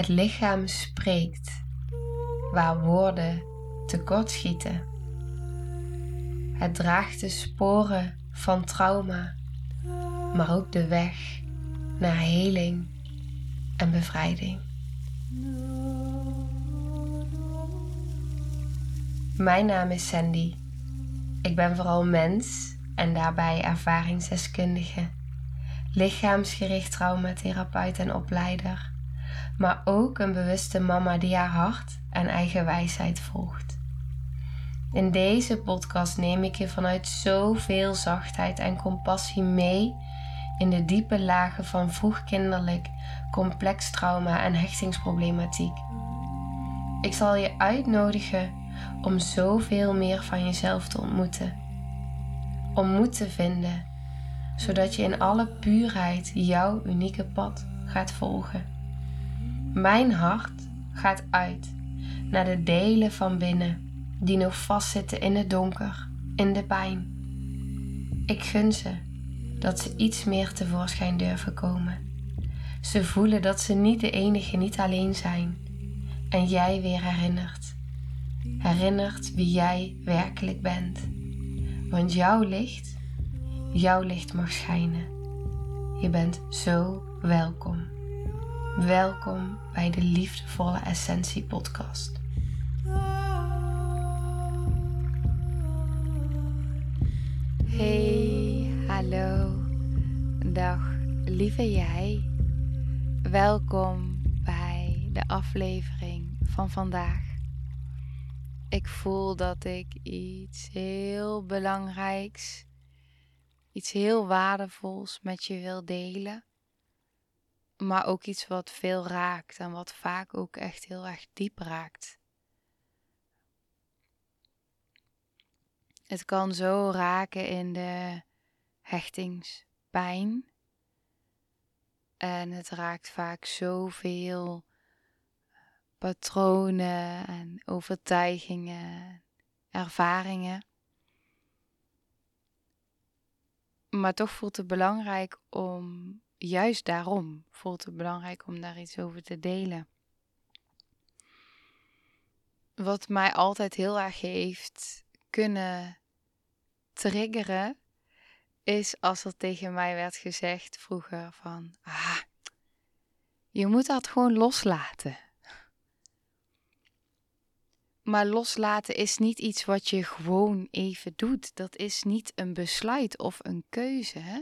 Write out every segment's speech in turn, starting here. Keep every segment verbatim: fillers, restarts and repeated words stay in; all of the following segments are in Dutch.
Het lichaam spreekt, waar woorden tekortschieten. Het draagt de sporen van trauma, maar ook de weg naar heling en bevrijding. Mijn naam is Sandy. Ik ben vooral mens en daarbij ervaringsdeskundige, lichaamsgericht traumatherapeut en opleider, maar ook een bewuste mama die haar hart en eigen wijsheid volgt. In deze podcast neem ik je vanuit zoveel zachtheid en compassie mee in de diepe lagen van vroegkinderlijk, complex trauma en hechtingsproblematiek. Ik zal je uitnodigen om zoveel meer van jezelf te ontmoeten. Om moed te vinden, zodat je in alle puurheid jouw unieke pad gaat volgen. Mijn hart gaat uit naar de delen van binnen die nog vastzitten in het donker, in de pijn. Ik gun ze dat ze iets meer tevoorschijn durven komen. Ze voelen dat ze niet de enige, niet alleen zijn. En jij weer herinnert. Herinnert wie jij werkelijk bent. Want jouw licht, jouw licht mag schijnen. Je bent zo welkom. Welkom bij de Liefdevolle Essentie podcast. Hey, hallo, dag lieve jij. Welkom bij de aflevering van vandaag. Ik voel dat ik iets heel belangrijks, iets heel waardevols met je wil delen. Maar ook iets wat veel raakt en wat vaak ook echt heel erg diep raakt. Het kan zo raken in de hechtingspijn. En het raakt vaak zoveel patronen en overtuigingen, ervaringen. Maar toch voelt het belangrijk om, juist daarom voelt het belangrijk om daar iets over te delen. Wat mij altijd heel erg heeft kunnen triggeren, is als er tegen mij werd gezegd vroeger van, ah, je moet dat gewoon loslaten. Maar loslaten is niet iets wat je gewoon even doet. Dat is niet een besluit of een keuze. Hè?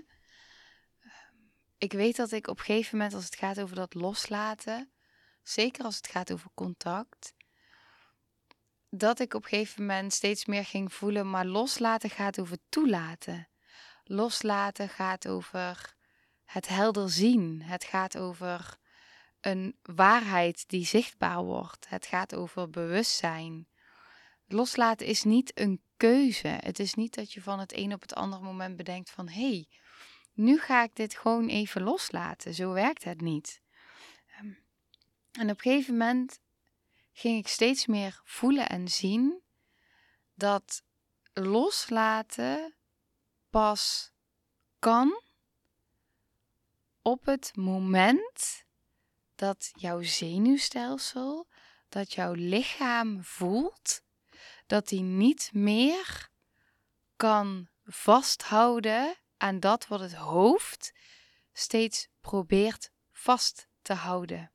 Ik weet dat ik op een gegeven moment, als het gaat over dat loslaten, zeker als het gaat over contact, dat ik op een gegeven moment steeds meer ging voelen, maar loslaten gaat over toelaten. Loslaten gaat over het helder zien. Het gaat over een waarheid die zichtbaar wordt. Het gaat over bewustzijn. Loslaten is niet een keuze. Het is niet dat je van het een op het andere moment bedenkt van, hé, hey, nu ga ik dit gewoon even loslaten. Zo werkt het niet. En op een gegeven moment ging ik steeds meer voelen en zien dat loslaten pas kan op het moment dat jouw zenuwstelsel, dat jouw lichaam voelt dat hij niet meer kan vasthouden aan dat wat het hoofd steeds probeert vast te houden.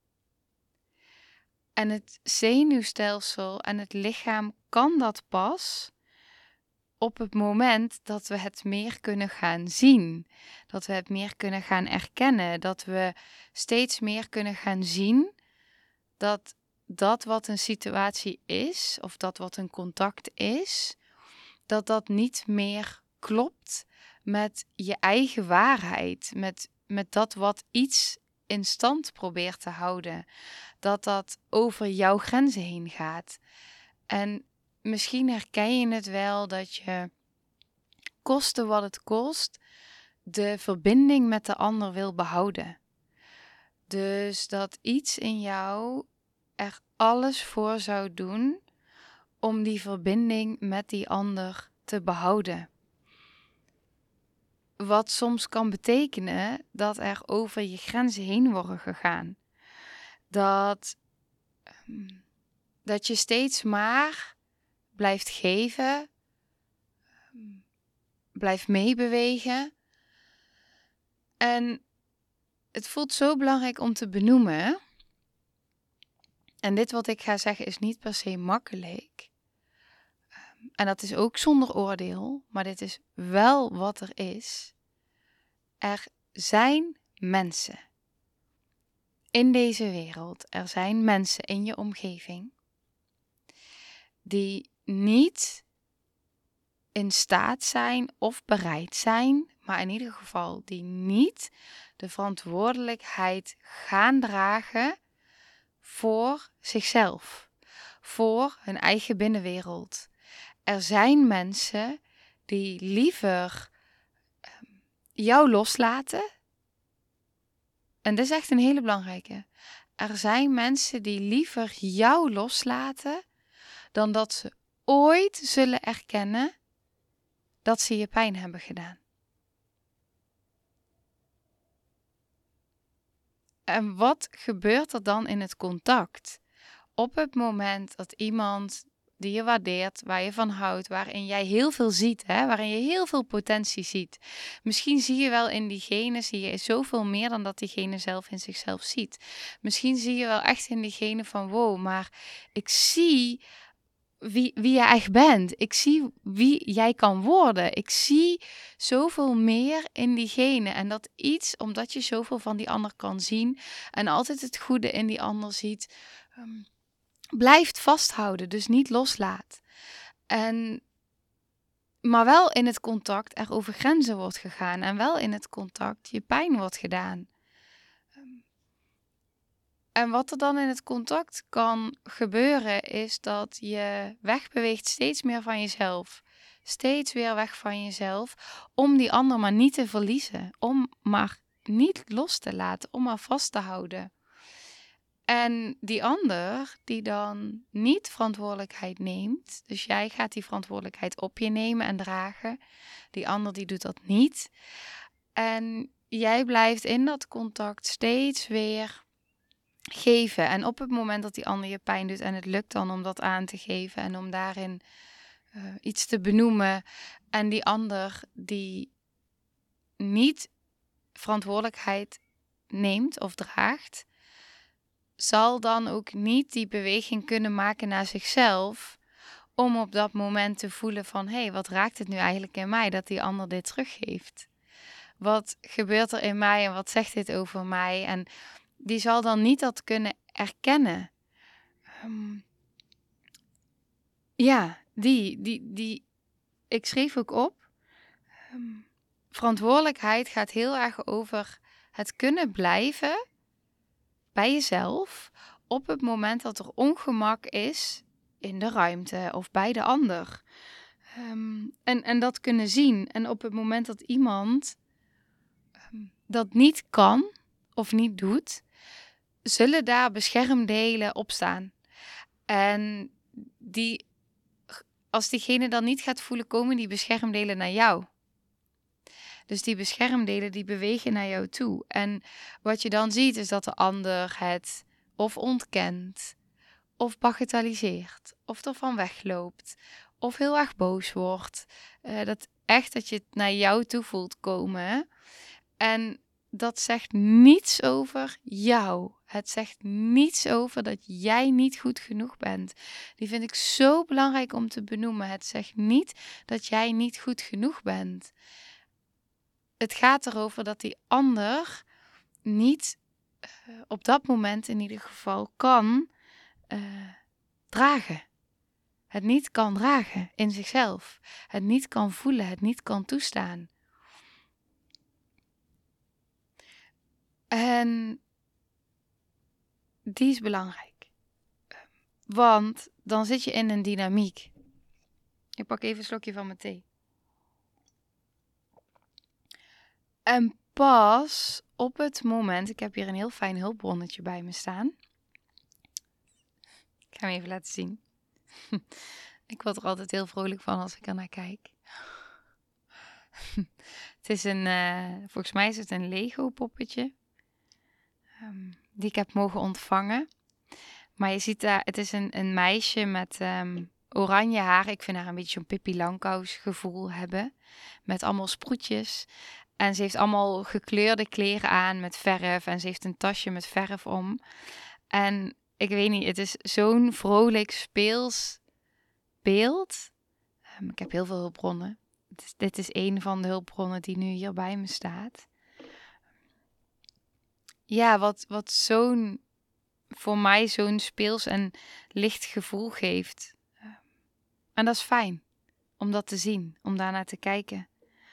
En het zenuwstelsel en het lichaam kan dat pas op het moment dat we het meer kunnen gaan zien. Dat we het meer kunnen gaan erkennen. Dat we steeds meer kunnen gaan zien dat dat wat een situatie is, of dat wat een contact is, dat dat niet meer klopt met je eigen waarheid. Met, met dat wat iets in stand probeert te houden. Dat dat over jouw grenzen heen gaat. En misschien herken je het wel dat je, koste wat het kost, de verbinding met de ander wil behouden. Dus dat iets in jou er alles voor zou doen om die verbinding met die ander te behouden. Wat soms kan betekenen dat er over je grenzen heen wordt gegaan. dat, um, dat je steeds maar blijft geven, um, blijft meebewegen. En het voelt zo belangrijk om te benoemen. En dit wat ik ga zeggen is niet per se makkelijk. Um, en dat is ook zonder oordeel, maar dit is wel wat er is. Er zijn mensen in deze wereld, er zijn mensen in je omgeving die niet in staat zijn of bereid zijn, maar in ieder geval die niet de verantwoordelijkheid gaan dragen voor zichzelf, voor hun eigen binnenwereld. Er zijn mensen die liever um, jou loslaten. En dit is echt een hele belangrijke. Er zijn mensen die liever jou loslaten dan dat ze ooit zullen erkennen dat ze je pijn hebben gedaan. En wat gebeurt er dan in het contact? Op het moment dat iemand die je waardeert, waar je van houdt, waarin jij heel veel ziet, hè, waarin je heel veel potentie ziet. Misschien zie je wel in diegene, zie je zoveel meer dan dat diegene zelf in zichzelf ziet. Misschien zie je wel echt in diegene van wow, maar ik zie wie, wie jij echt bent. Ik zie wie jij kan worden. Ik zie zoveel meer in diegene. En dat iets, omdat je zoveel van die ander kan zien en altijd het goede in die ander ziet, um, blijft vasthouden, dus niet loslaat. En, maar wel in het contact er over grenzen wordt gegaan. En wel in het contact je pijn wordt gedaan. En wat er dan in het contact kan gebeuren, is dat je wegbeweegt steeds meer van jezelf. Steeds weer weg van jezelf, om die ander maar niet te verliezen. Om maar niet los te laten, om maar vast te houden. En die ander die dan niet verantwoordelijkheid neemt, dus jij gaat die verantwoordelijkheid op je nemen en dragen. Die ander die doet dat niet. En jij blijft in dat contact steeds weer geven. En op het moment dat die ander je pijn doet en het lukt dan om dat aan te geven en om daarin uh, iets te benoemen. En die ander die niet verantwoordelijkheid neemt of draagt, zal dan ook niet die beweging kunnen maken naar zichzelf, om op dat moment te voelen van, hé, hey, wat raakt het nu eigenlijk in mij dat die ander dit teruggeeft? Wat gebeurt er in mij en wat zegt dit over mij? En die zal dan niet dat kunnen erkennen. Um, ja, die, die, die, ik schreef ook op, um, verantwoordelijkheid gaat heel erg over het kunnen blijven bij jezelf op het moment dat er ongemak is in de ruimte of bij de ander. Um, en, en dat kunnen zien. En op het moment dat iemand um, dat niet kan of niet doet, zullen daar beschermdelen op staan. En die, als diegene dan niet gaat voelen, komen die beschermdelen naar jou. Dus die beschermdelen die bewegen naar jou toe. En wat je dan ziet is dat de ander het of ontkent, of bagatelliseert, of ervan wegloopt, of heel erg boos wordt. Uh, dat echt dat je het naar jou toe voelt komen. En dat zegt niets over jou. Het zegt niets over dat jij niet goed genoeg bent. Die vind ik zo belangrijk om te benoemen. Het zegt niet dat jij niet goed genoeg bent. Het gaat erover dat die ander niet uh, op dat moment in ieder geval kan uh, dragen. Het niet kan dragen in zichzelf. Het niet kan voelen, het niet kan toestaan. En die is belangrijk. Want dan zit je in een dynamiek. Ik pak even een slokje van mijn thee. En pas op het moment, ik heb hier een heel fijn hulpbronnetje bij me staan. Ik ga hem even laten zien. Ik word er altijd heel vrolijk van als ik er naar kijk. Het is een, uh, volgens mij is het een Lego poppetje. um, die ik heb mogen ontvangen. Maar je ziet daar, het is een, een meisje met um, oranje haar. Ik vind haar een beetje zo'n Pippi Langkous gevoel hebben. Met allemaal sproetjes. En ze heeft allemaal gekleurde kleren aan met verf. En ze heeft een tasje met verf om. En ik weet niet, het is zo'n vrolijk speels beeld. Um, ik heb heel veel hulpbronnen. Dit is, dit is een van de hulpbronnen die nu hier bij me staat. Ja, wat, wat zo'n, voor mij zo'n speels en licht gevoel geeft. En dat is fijn, om dat te zien, om daarnaar te kijken.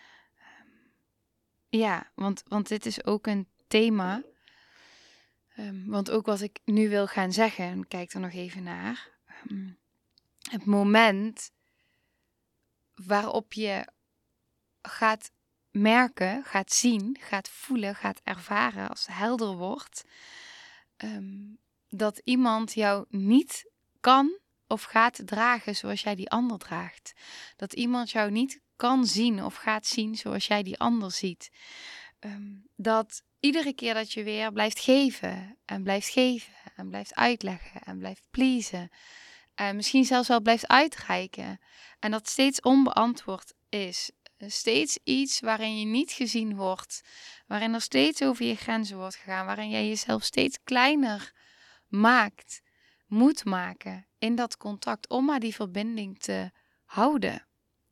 Ja, want, want dit is ook een thema. Um, want ook wat ik nu wil gaan zeggen, kijk er nog even naar. Um, het moment waarop je gaat merken, gaat zien, gaat voelen, gaat ervaren als het helder wordt. Um, dat iemand jou niet kan of gaat dragen zoals jij die ander draagt. Dat iemand jou niet kan zien of gaat zien zoals jij die ander ziet. Um, dat iedere keer dat je weer blijft geven en blijft geven en blijft uitleggen en blijft pleasen. En misschien zelfs wel blijft uitreiken. En dat steeds onbeantwoord is. Steeds iets waarin je niet gezien wordt. Waarin er steeds over je grenzen wordt gegaan. Waarin jij jezelf steeds kleiner maakt. Moet maken in dat contact. Om maar die verbinding te houden.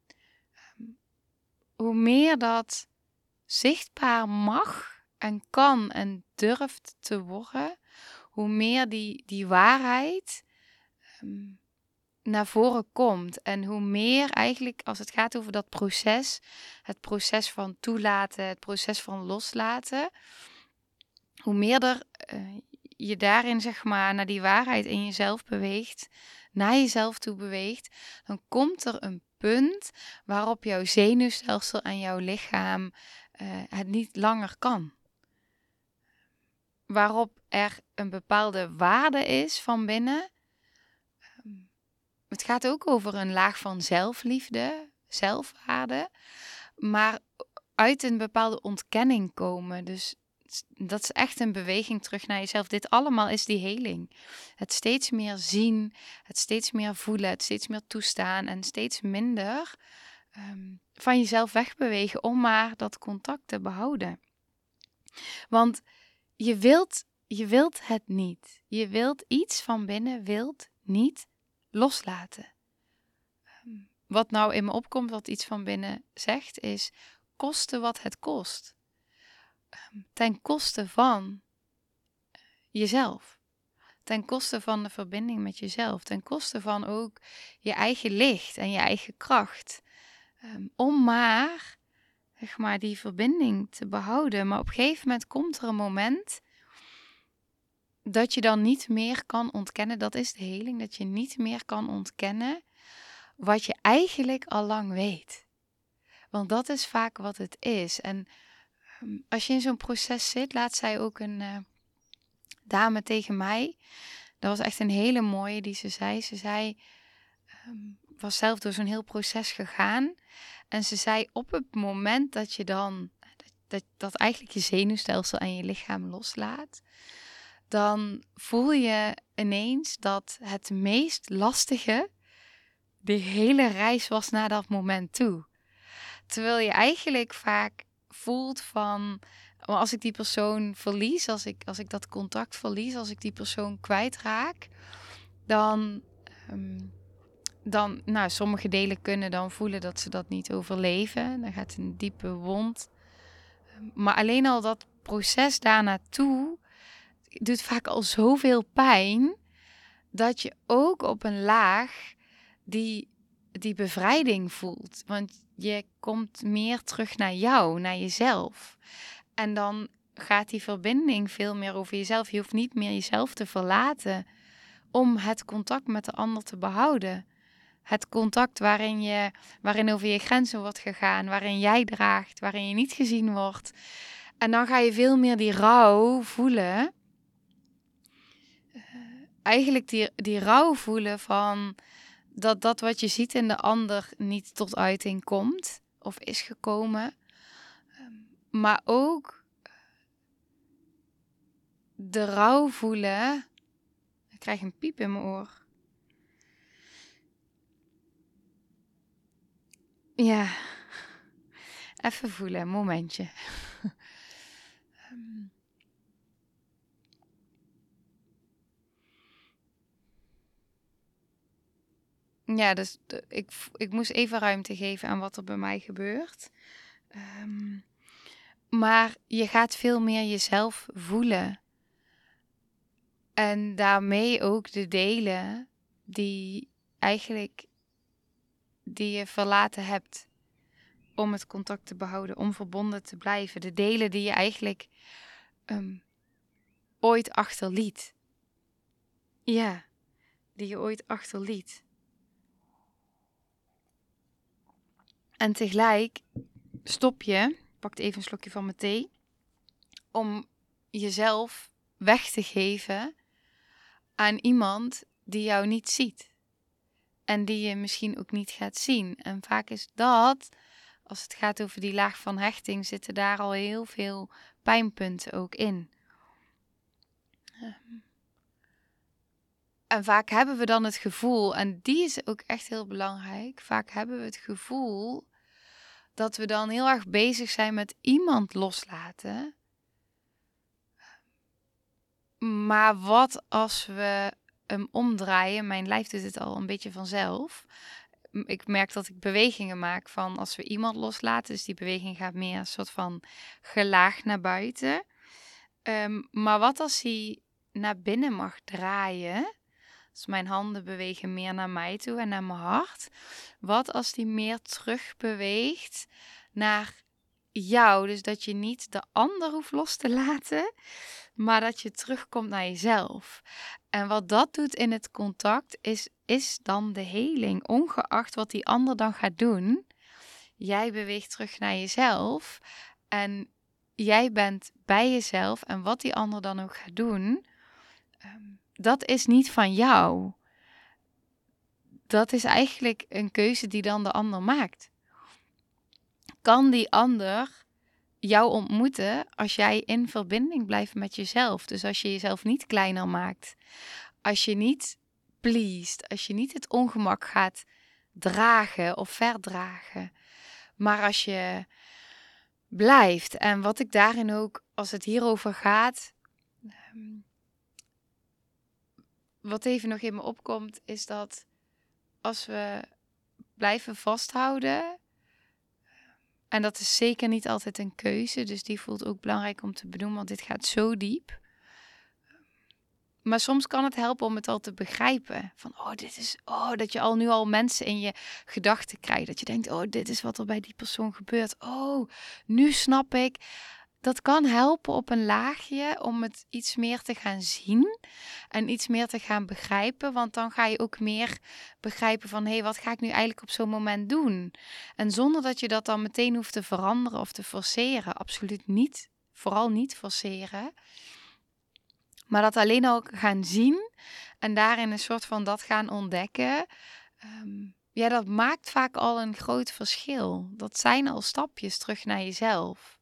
Hoe meer dat zichtbaar mag en kan en durft te worden. Hoe meer die, die waarheid um, naar voren komt. En hoe meer eigenlijk, als het gaat over dat proces, het proces van toelaten, het proces van loslaten, hoe meer er uh, je daarin, zeg maar, naar die waarheid in jezelf beweegt, naar jezelf toe beweegt, dan komt er een punt waarop jouw zenuwstelsel en jouw lichaam uh, het niet langer kan. Waarop er een bepaalde waarde is van binnen. Het gaat ook over een laag van zelfliefde, zelfwaarde, maar uit een bepaalde ontkenning komen. Dus dat is echt een beweging terug naar jezelf. Dit allemaal is die heling. Het steeds meer zien, het steeds meer voelen, het steeds meer toestaan en steeds minder um, van jezelf wegbewegen om maar dat contact te behouden. Want je wilt, je wilt het niet. Je wilt iets van binnen, wilt niet loslaten. Um, wat nou in me opkomt, wat iets van binnen zegt, is koste wat het kost. Um, ten koste van jezelf. Ten koste van de verbinding met jezelf. Ten koste van ook je eigen licht en je eigen kracht. Um, om maar, zeg maar, die verbinding te behouden. Maar op een gegeven moment komt er een moment dat je dan niet meer kan ontkennen. Dat is de heling. Dat je niet meer kan ontkennen wat je eigenlijk al lang weet. Want dat is vaak wat het is. En um, als je in zo'n proces zit, laat zij ook een uh, dame tegen mij. Dat was echt een hele mooie die ze zei. Ze zei, um, was zelf door zo'n heel proces gegaan. En ze zei, op het moment dat je dan, dat, dat, dat eigenlijk je zenuwstelsel en je lichaam loslaat, dan voel je ineens dat het meest lastige de hele reis was naar dat moment toe. Terwijl je eigenlijk vaak voelt van, als ik die persoon verlies, als ik, als ik dat contact verlies, als ik die persoon kwijtraak, dan, um, dan, nou, sommige delen kunnen dan voelen dat ze dat niet overleven. Dan gaat een diepe wond. Maar alleen al dat proces daar naartoe doet vaak al zoveel pijn, dat je ook op een laag die, die bevrijding voelt. Want je komt meer terug naar jou, naar jezelf. En dan gaat die verbinding veel meer over jezelf. Je hoeft niet meer jezelf te verlaten om het contact met de ander te behouden. Het contact waarin, je, waarin over je grenzen wordt gegaan, waarin jij draagt, waarin je niet gezien wordt. En dan ga je veel meer die rouw voelen. Uh, eigenlijk die, die rouw voelen van dat dat wat je ziet in de ander niet tot uiting komt of is gekomen. Um, maar ook de rouw voelen. Ik krijg een piep in mijn oor. Ja, even voelen, een momentje. um. Ja, dus de, ik, ik moest even ruimte geven aan wat er bij mij gebeurt. Um, maar je gaat veel meer jezelf voelen. En daarmee ook de delen die eigenlijk die je verlaten hebt om het contact te behouden, om verbonden te blijven. De delen die je eigenlijk um, ooit achterliet. Ja, die je ooit achterliet. En tegelijk stop je, pak even een slokje van mijn thee, om jezelf weg te geven aan iemand die jou niet ziet. En die je misschien ook niet gaat zien. En vaak is dat, als het gaat over die laag van hechting, zitten daar al heel veel pijnpunten ook in. En vaak hebben we dan het gevoel, en die is ook echt heel belangrijk, vaak hebben we het gevoel dat we dan heel erg bezig zijn met iemand loslaten. Maar wat als we hem omdraaien? Mijn lijf doet het al een beetje vanzelf. Ik merk dat ik bewegingen maak van als we iemand loslaten. Dus die beweging gaat meer een soort van gelaagd naar buiten. Um, maar wat als hij naar binnen mag draaien? Dus mijn handen bewegen meer naar mij toe en naar mijn hart. Wat als die meer terug beweegt naar jou? Dus dat je niet de ander hoeft los te laten, maar dat je terugkomt naar jezelf. En wat dat doet in het contact is, is dan de heling. Ongeacht wat die ander dan gaat doen. Jij beweegt terug naar jezelf. En jij bent bij jezelf. En wat die ander dan ook gaat doen, um, dat is niet van jou. Dat is eigenlijk een keuze die dan de ander maakt. Kan die ander jou ontmoeten als jij in verbinding blijft met jezelf? Dus als je jezelf niet kleiner maakt. Als je niet pleased. Als je niet het ongemak gaat dragen of verdragen. Maar als je blijft. En wat ik daarin ook, als het hierover gaat, Um, wat even nog in me opkomt, is dat als we blijven vasthouden, en dat is zeker niet altijd een keuze, dus die voelt ook belangrijk om te benoemen, want dit gaat zo diep. Maar soms kan het helpen om het al te begrijpen. Van, oh, dit is, oh, dat je al nu al mensen in je gedachten krijgt. Dat je denkt, oh, dit is wat er bij die persoon gebeurt. Oh, nu snap ik. Dat kan helpen op een laagje om het iets meer te gaan zien en iets meer te gaan begrijpen. Want dan ga je ook meer begrijpen van, hé, hey, wat ga ik nu eigenlijk op zo'n moment doen? En zonder dat je dat dan meteen hoeft te veranderen of te forceren. Absoluut niet. Vooral niet forceren. Maar dat alleen al gaan zien en daarin een soort van dat gaan ontdekken. Um, ja, dat maakt vaak al een groot verschil. Dat zijn al stapjes terug naar jezelf.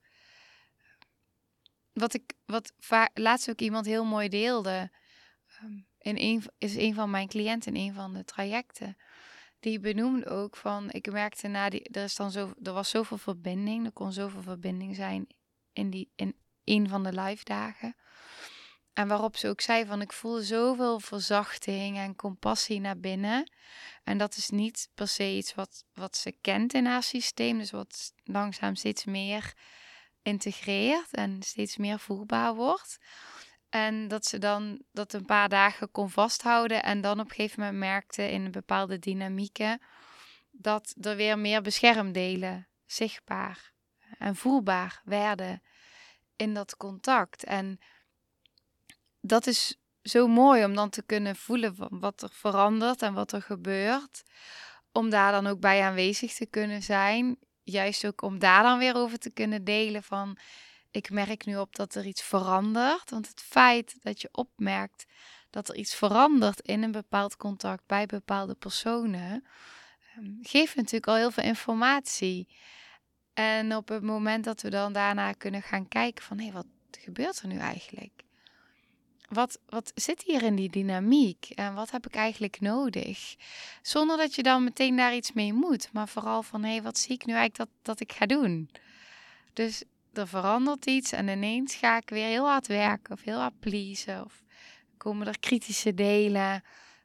Wat ik, wat va- laatst ook iemand heel mooi deelde, um, in een, is een van mijn cliënten in een van de trajecten. Die benoemde ook van, ik merkte na die, er is dan zo, er was zoveel verbinding, er kon zoveel verbinding zijn in die, in een van de live dagen. En waarop ze ook zei van, ik voel zoveel verzachting en compassie naar binnen. En dat is niet per se iets wat, wat ze kent in haar systeem. Dus wat langzaam steeds meer integreert en steeds meer voelbaar wordt. En dat ze dan dat een paar dagen kon vasthouden. En dan op een gegeven moment merkte in bepaalde dynamieken dat er weer meer beschermdelen zichtbaar en voelbaar werden in dat contact. En dat is zo mooi om dan te kunnen voelen wat er verandert en wat er gebeurt. Om daar dan ook bij aanwezig te kunnen zijn. Juist ook om daar dan weer over te kunnen delen van, ik merk nu op dat er iets verandert. Want het feit dat je opmerkt dat er iets verandert in een bepaald contact bij bepaalde personen, geeft natuurlijk al heel veel informatie. En op het moment dat we dan daarna kunnen gaan kijken van, hé, wat gebeurt er nu eigenlijk? wat, wat zit hier in die dynamiek? En wat heb ik eigenlijk nodig? Zonder dat je dan meteen daar iets mee moet. Maar vooral van, hé, hey, wat zie ik nu eigenlijk dat, dat ik ga doen? Dus er verandert iets en ineens ga ik weer heel hard werken of heel hard pleasen. Of komen er kritische delen.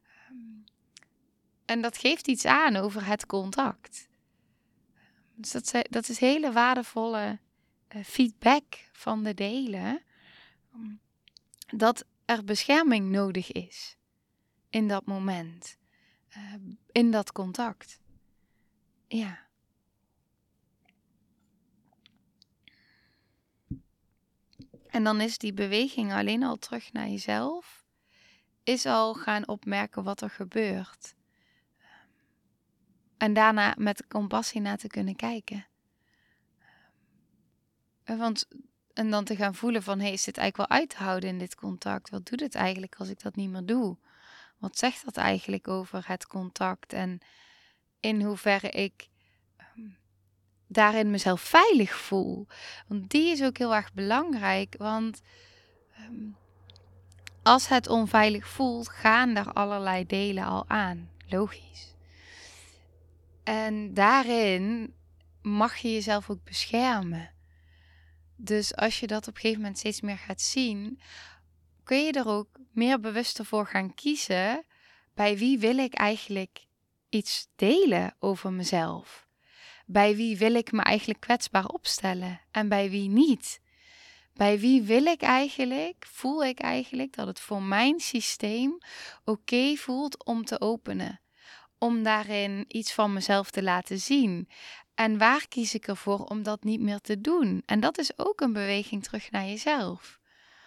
En dat geeft iets aan over het contact. Dus dat, zijn, dat is hele waardevolle uh, feedback van de delen. Dat er bescherming nodig is in dat moment. Uh, in dat contact. Ja. En dan is die beweging alleen al terug naar jezelf. Is al gaan opmerken wat er gebeurt. En daarna met compassie naar te kunnen kijken. Want, en dan te gaan voelen van, hey, is dit eigenlijk wel uit te houden in dit contact? Wat doet het eigenlijk als ik dat niet meer doe? Wat zegt dat eigenlijk over het contact? En in hoeverre ik um, daarin mezelf veilig voel. Want die is ook heel erg belangrijk. Want um, als het onveilig voelt, gaan daar allerlei delen al aan. Logisch. En daarin mag je jezelf ook beschermen. Dus als je dat op een gegeven moment steeds meer gaat zien, kun je er ook meer bewust voor gaan kiezen. Bij wie wil ik eigenlijk iets delen over mezelf? Bij wie wil ik me eigenlijk kwetsbaar opstellen en bij wie niet? Bij wie wil ik eigenlijk, voel ik eigenlijk dat het voor mijn systeem oké voelt om te openen? Om daarin iets van mezelf te laten zien. En waar kies ik ervoor om dat niet meer te doen? En dat is ook een beweging terug naar jezelf.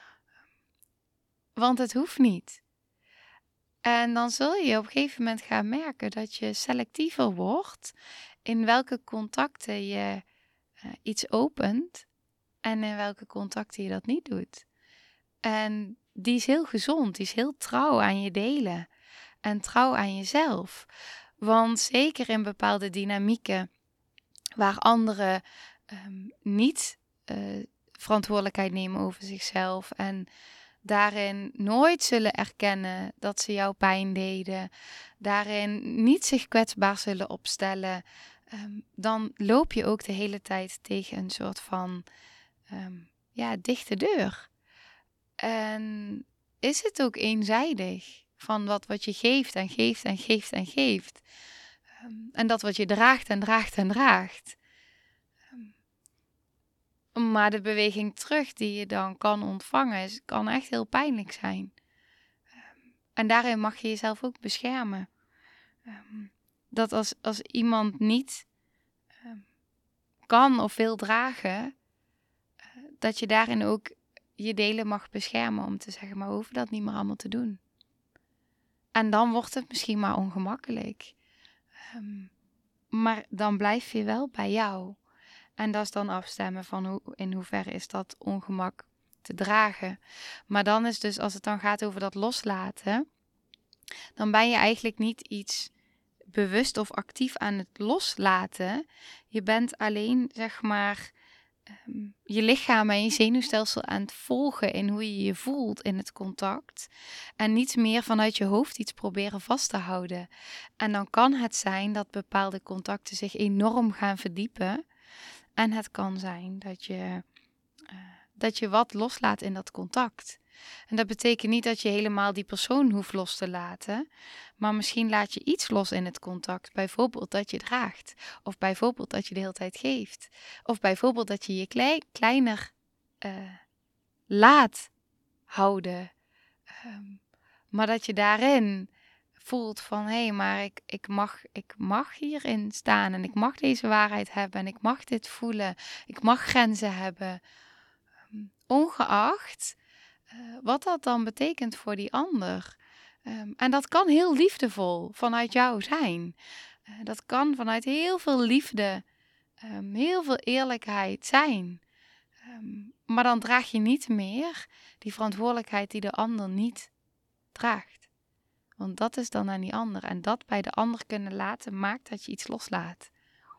Want het hoeft niet. En dan zul je op een gegeven moment gaan merken dat je selectiever wordt in welke contacten je uh, iets opent en in welke contacten je dat niet doet. En die is heel gezond, die is heel trouw aan je delen en trouw aan jezelf. Want zeker in bepaalde dynamieken waar anderen um, niet uh, verantwoordelijkheid nemen over zichzelf en daarin nooit zullen erkennen dat ze jou pijn deden, daarin niet zich kwetsbaar zullen opstellen, um, dan loop je ook de hele tijd tegen een soort van um, ja, dichte deur. En is het ook eenzijdig van wat, wat je geeft en geeft en geeft en geeft. Um, en dat wat je draagt en draagt en draagt. Um, maar de beweging terug die je dan kan ontvangen, is, kan echt heel pijnlijk zijn. Um, en daarin mag je jezelf ook beschermen. Um, dat als, als iemand niet um, kan of wil dragen, uh, dat je daarin ook je delen mag beschermen om te zeggen, maar we hoeven dat niet meer allemaal te doen. En dan wordt het misschien maar ongemakkelijk. Um, maar dan blijf je wel bij jou. En dat is dan afstemmen van hoe, in hoeverre is dat ongemak te dragen. Maar dan is dus, als het dan gaat over dat loslaten, dan ben je eigenlijk niet iets bewust of actief aan het loslaten. Je bent alleen, zeg maar, um, je lichaam en je zenuwstelsel aan het volgen in hoe je je voelt in het contact. En niet meer vanuit je hoofd iets proberen vast te houden. En dan kan het zijn dat bepaalde contacten zich enorm gaan verdiepen. En het kan zijn dat je, uh, dat je wat loslaat in dat contact. En dat betekent niet dat je helemaal die persoon hoeft los te laten. Maar misschien laat je iets los in het contact. Bijvoorbeeld dat je draagt. Of bijvoorbeeld dat je de hele tijd geeft. Of bijvoorbeeld dat je je klei- kleiner uh, laat houden. Um, maar dat je daarin voelt van, hé, hey, maar ik, ik, mag, ik mag hierin staan en ik mag deze waarheid hebben en ik mag dit voelen. Ik mag grenzen hebben. Um, ongeacht uh, wat dat dan betekent voor die ander. Um, en dat kan heel liefdevol vanuit jou zijn. Uh, dat kan vanuit heel veel liefde, um, heel veel eerlijkheid zijn. Um, maar dan draag je niet meer die verantwoordelijkheid die de ander niet draagt. Want dat is dan aan die ander. En dat bij de ander kunnen laten maakt dat je iets loslaat.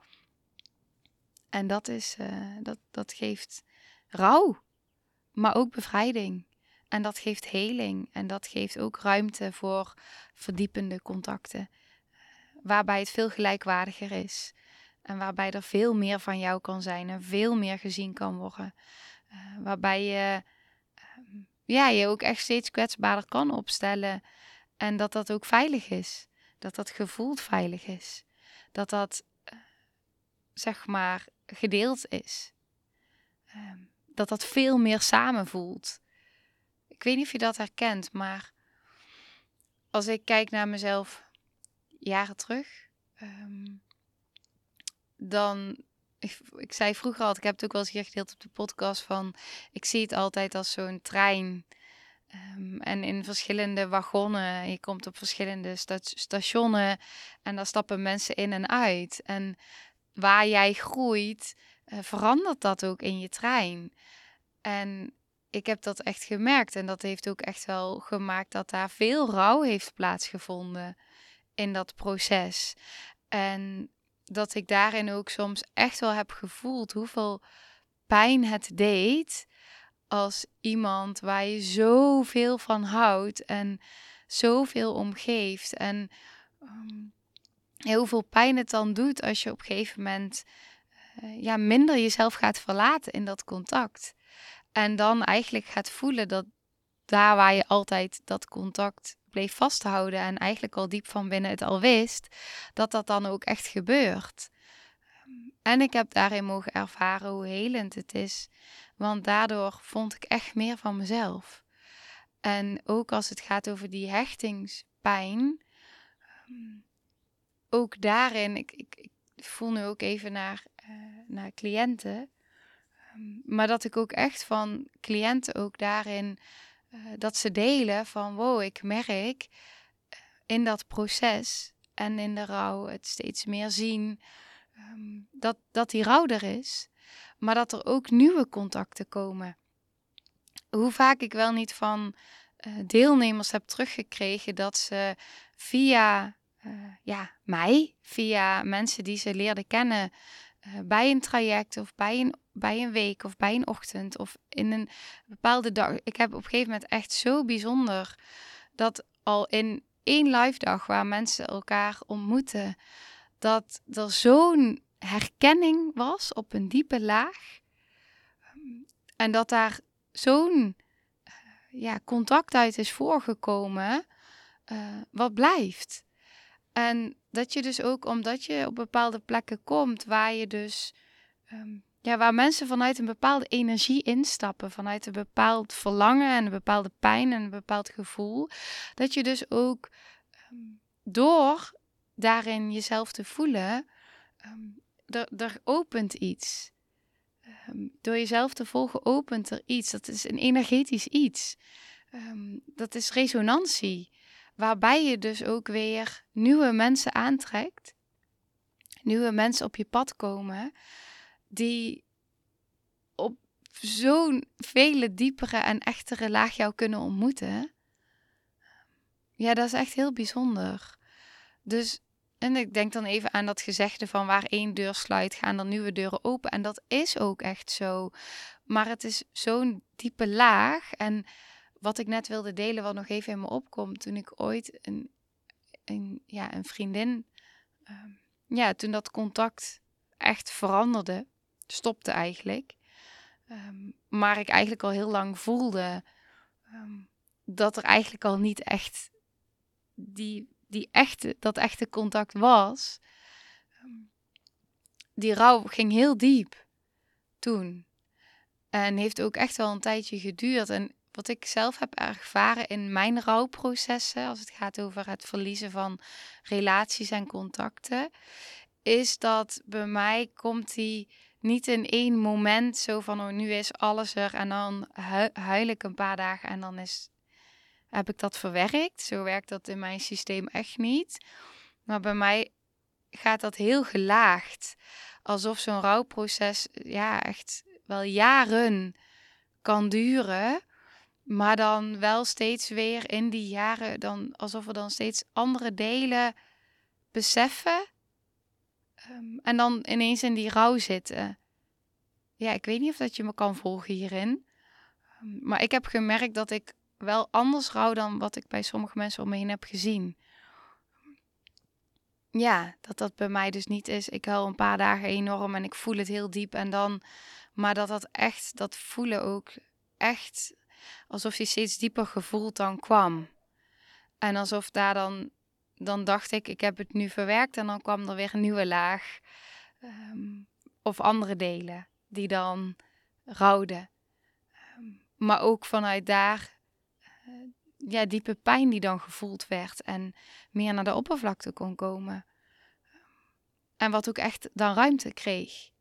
En dat, is, uh, dat, dat geeft rouw. Maar ook bevrijding. En dat geeft heling. En dat geeft ook ruimte voor verdiepende contacten. Waarbij het veel gelijkwaardiger is. En waarbij er veel meer van jou kan zijn. En veel meer gezien kan worden. Uh, waarbij je, uh, ja, je ook echt steeds kwetsbaarder kan opstellen. En dat dat ook veilig is. Dat dat gevoeld veilig is. Dat dat, uh, zeg maar, gedeeld is. Uh, dat dat veel meer samen voelt. Ik weet niet of je dat herkent, maar als ik kijk naar mezelf jaren terug, um, dan, ik, ik zei vroeger altijd, ik heb het ook wel eens hier gedeeld op de podcast van, ik zie het altijd als zo'n trein um, en in verschillende wagonnen, je komt op verschillende sta- stationen en daar stappen mensen in en uit. En waar jij groeit, uh, verandert dat ook in je trein. En ik heb dat echt gemerkt en dat heeft ook echt wel gemaakt dat daar veel rouw heeft plaatsgevonden in dat proces. En dat ik daarin ook soms echt wel heb gevoeld hoeveel pijn het deed als iemand waar je zoveel van houdt en zoveel omgeeft. En um, hoeveel pijn het dan doet als je op een gegeven moment uh, ja, minder jezelf gaat verlaten in dat contact. En dan eigenlijk gaat voelen dat daar waar je altijd dat contact bleef vasthouden en eigenlijk al diep van binnen het al wist, dat dat dan ook echt gebeurt. En ik heb daarin mogen ervaren hoe helend het is. Want daardoor vond ik echt meer van mezelf. En ook als het gaat over die hechtingspijn, ook daarin, ik, ik, ik voel nu ook even naar, uh, naar cliënten, maar dat ik ook echt van cliënten ook daarin, uh, dat ze delen van wow, ik merk in dat proces en in de rouw het steeds meer zien um, dat, dat die rouw er is, maar dat er ook nieuwe contacten komen. Hoe vaak ik wel niet van uh, deelnemers heb teruggekregen dat ze via uh, ja, mij, via mensen die ze leerden kennen, Uh, bij een traject of bij een, bij een week of bij een ochtend of in een bepaalde dag. Ik heb op een gegeven moment echt zo bijzonder dat al in één live dag waar mensen elkaar ontmoeten, dat er zo'n herkenning was op een diepe laag. En dat daar zo'n uh, ja, contact uit is voorgekomen uh, wat blijft. En dat je dus ook, omdat je op bepaalde plekken komt waar je dus, um, ja, waar mensen vanuit een bepaalde energie instappen, vanuit een bepaald verlangen en een bepaalde pijn en een bepaald gevoel, dat je dus ook um, door daarin jezelf te voelen, um, er, er opent iets. Um, door jezelf te volgen opent er iets. Dat is een energetisch iets. Um, dat is resonantie. Waarbij je dus ook weer nieuwe mensen aantrekt. Nieuwe mensen op je pad komen. Die op zo'n vele diepere en echtere laag jou kunnen ontmoeten. Ja, dat is echt heel bijzonder. Dus, en ik denk dan even aan dat gezegde van waar één deur sluit, gaan er nieuwe deuren open. En dat is ook echt zo. Maar het is zo'n diepe laag. En wat ik net wilde delen, wat nog even in me opkomt, toen ik ooit een, een, ja, een vriendin, um, ja, toen dat contact echt veranderde, stopte eigenlijk. Um, maar ik eigenlijk al heel lang voelde um, dat er eigenlijk al niet echt die, die echte, dat echte contact was. Um, die rouw ging heel diep toen. En heeft ook echt wel een tijdje geduurd. En wat ik zelf heb ervaren in mijn rouwprocessen, als het gaat over het verliezen van relaties en contacten, is dat bij mij komt die niet in één moment zo van, oh, nu is alles er en dan hu- huil ik een paar dagen en dan is, heb ik dat verwerkt. Zo werkt dat in mijn systeem echt niet. Maar bij mij gaat dat heel gelaagd. Alsof zo'n rouwproces ja echt wel jaren kan duren. Maar dan wel steeds weer in die jaren, dan, alsof we dan steeds andere delen beseffen. Um, en dan ineens in die rouw zitten. Ja, ik weet niet of dat je me kan volgen hierin. Um, maar ik heb gemerkt dat ik wel anders rouw dan wat ik bij sommige mensen om me heen heb gezien. Ja, dat dat bij mij dus niet is. Ik huil een paar dagen enorm en ik voel het heel diep. En dan, maar dat dat echt, dat voelen ook echt, alsof je steeds dieper gevoeld dan kwam. En alsof daar dan, dan dacht ik, ik heb het nu verwerkt. En dan kwam er weer een nieuwe laag. Um, of andere delen die dan rouwden. Um, maar ook vanuit daar, uh, ja, diepe pijn die dan gevoeld werd. En meer naar de oppervlakte kon komen. En wat ook echt dan ruimte kreeg.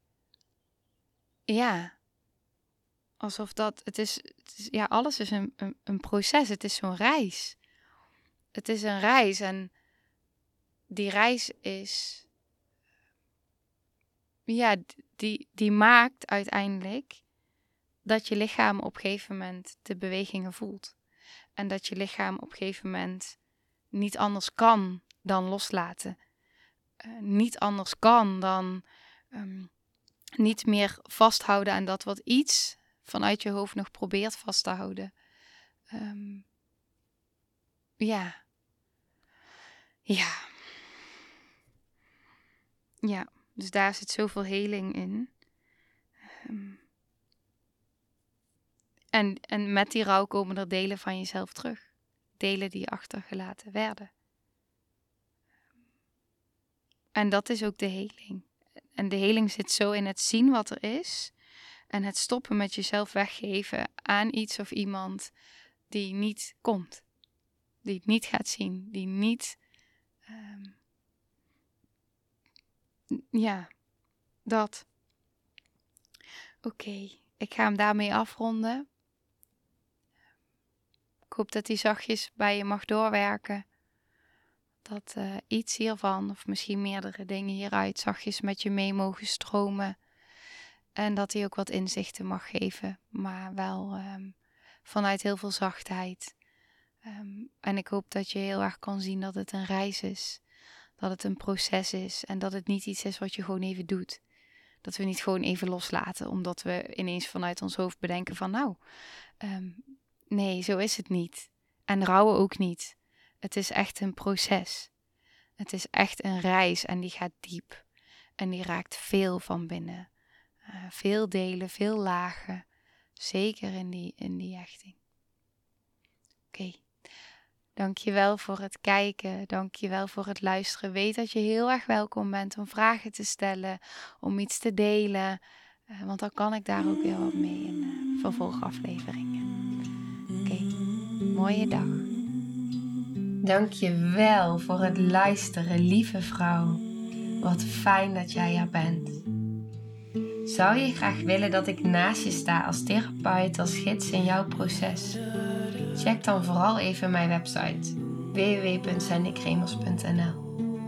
Ja. Alsof dat, het is, het is ja, alles is een, een, een proces. Het is zo'n reis. Het is een reis en die reis is, ja, die, die maakt uiteindelijk dat je lichaam op een gegeven moment de bewegingen voelt. En dat je lichaam op een gegeven moment niet anders kan dan loslaten. Uh, niet anders kan dan um, niet meer vasthouden aan dat wat iets vanuit je hoofd nog probeert vast te houden. Um, ja. Ja. Ja, dus daar zit zoveel heling in. Um, en, en met die rouw komen er delen van jezelf terug. Delen die achtergelaten werden. En dat is ook de heling. En de heling zit zo in het zien wat er is. En het stoppen met jezelf weggeven aan iets of iemand die niet komt. Die het niet gaat zien. Die niet... Um, ja, dat. Oké, okay, ik ga hem daarmee afronden. Ik hoop dat hij zachtjes bij je mag doorwerken. Dat uh, iets hiervan, of misschien meerdere dingen hieruit, zachtjes met je mee mogen stromen. En dat hij ook wat inzichten mag geven. Maar wel um, vanuit heel veel zachtheid. Um, en ik hoop dat je heel erg kan zien dat het een reis is. Dat het een proces is. En dat het niet iets is wat je gewoon even doet. Dat we niet gewoon even loslaten. Omdat we ineens vanuit ons hoofd bedenken van nou... Um, nee, zo is het niet. En rouwen ook niet. Het is echt een proces. Het is echt een reis en die gaat diep. En die raakt veel van binnen. Uh, veel delen, veel lagen. Zeker in die, in die hechting. Oké. Okay. Dankjewel voor het kijken. Dankjewel voor het luisteren. Weet dat je heel erg welkom bent om vragen te stellen. Om iets te delen. Uh, want dan kan ik daar ook weer wat mee in uh, vervolgafleveringen. Oké. Okay. Mooie dag. Dankjewel voor het luisteren, lieve vrouw. Wat fijn dat jij er bent. Zou je graag willen dat ik naast je sta als therapeut, als gids in jouw proces? Check dan vooral even mijn website w w w punt sandy kremers punt n l.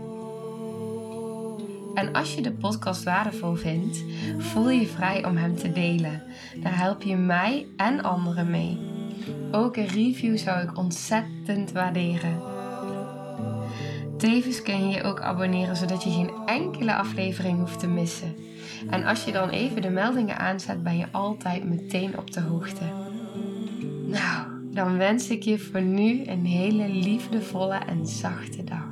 En als je de podcast waardevol vindt, voel je vrij om hem te delen. Daar help je mij en anderen mee. Ook een review zou ik ontzettend waarderen. Tevens kun je je ook abonneren, zodat je geen enkele aflevering hoeft te missen. En als je dan even de meldingen aanzet, ben je altijd meteen op de hoogte. Nou, dan wens ik je voor nu een hele liefdevolle en zachte dag.